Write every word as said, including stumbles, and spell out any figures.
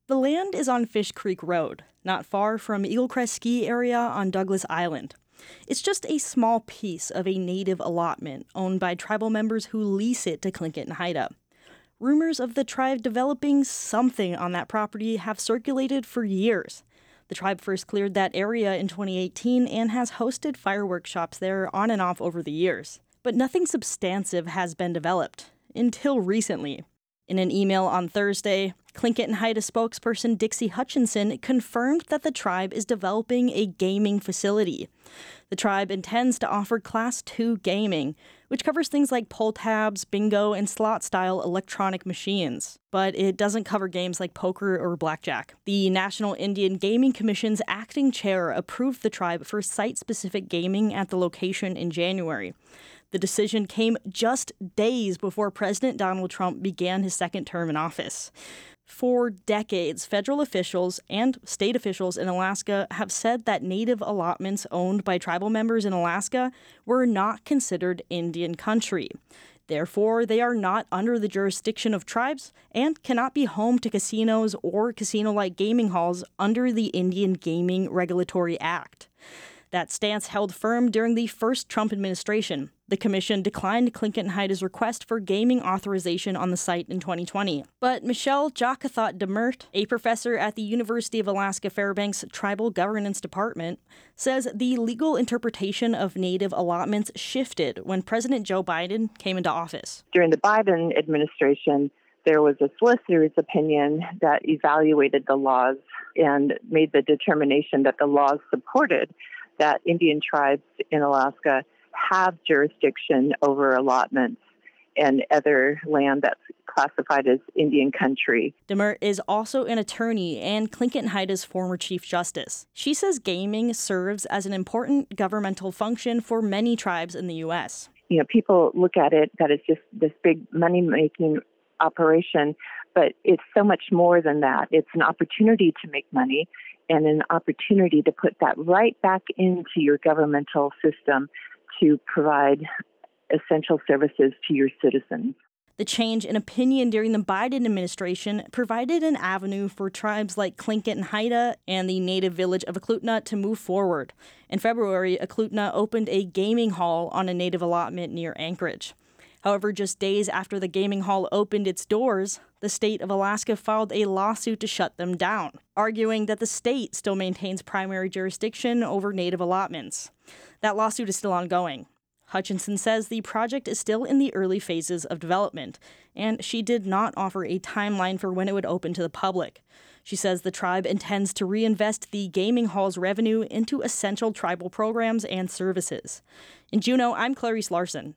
The land is on Fish Creek Road, not far from Eagle Crest Ski Area on Douglas Island. It's just a small piece of a native allotment owned by tribal members who lease it to Tlingit and Haida. Rumors of the tribe developing something on that property have circulated for years. The tribe first cleared that area in twenty eighteen and has hosted fireworks shops there on and off over the years. But nothing substantive has been developed, until recently. In an email on Thursday, Tlingit and Haida spokesperson Dixie Hutchinson confirmed that the tribe is developing a gaming facility. The tribe intends to offer Class two gaming, which covers things like pull tabs, bingo, and slot-style electronic machines. But it doesn't cover games like poker or blackjack. The National Indian Gaming Commission's acting chair approved the tribe for site-specific gaming at the location in January. The decision came just days before President Donald Trump began his second term in office. For decades, federal officials and state officials in Alaska have said that native allotments owned by tribal members in Alaska were not considered Indian country. Therefore, they are not under the jurisdiction of tribes and cannot be home to casinos or casino-like gaming halls under the Indian Gaming Regulatory Act. That stance held firm during the first Trump administration. The commission declined Tlingit and Haida's request for gaming authorization on the site in twenty twenty. But Michelle Jakathot Demert, a professor at the University of Alaska Fairbanks Tribal Governance Department, says the legal interpretation of native allotments shifted when President Joe Biden came into office. During the Biden administration, there was a solicitor's opinion that evaluated the laws and made the determination that the laws supported that Indian tribes in Alaska have jurisdiction over allotments and other land that's classified as Indian country. Demert is also an attorney and Tlingit and Haida's former chief justice. She says gaming serves as an important governmental function for many tribes in the U S. You know, people look at it that it's just this big money-making operation, but it's so much more than that. It's an opportunity to make money and an opportunity to put that right back into your governmental system to provide essential services to your citizens. The change in opinion during the Biden administration provided an avenue for tribes like Tlingit and Haida and the native village of Eklutna to move forward. In February, Eklutna opened a gaming hall on a native allotment near Anchorage. However, just days after the gaming hall opened its doors, the state of Alaska filed a lawsuit to shut them down, arguing that the state still maintains primary jurisdiction over native allotments. That lawsuit is still ongoing. Hutchinson says the project is still in the early phases of development, and she did not offer a timeline for when it would open to the public. She says the tribe intends to reinvest the gaming hall's revenue into essential tribal programs and services. In Juneau, I'm Clarice Larson.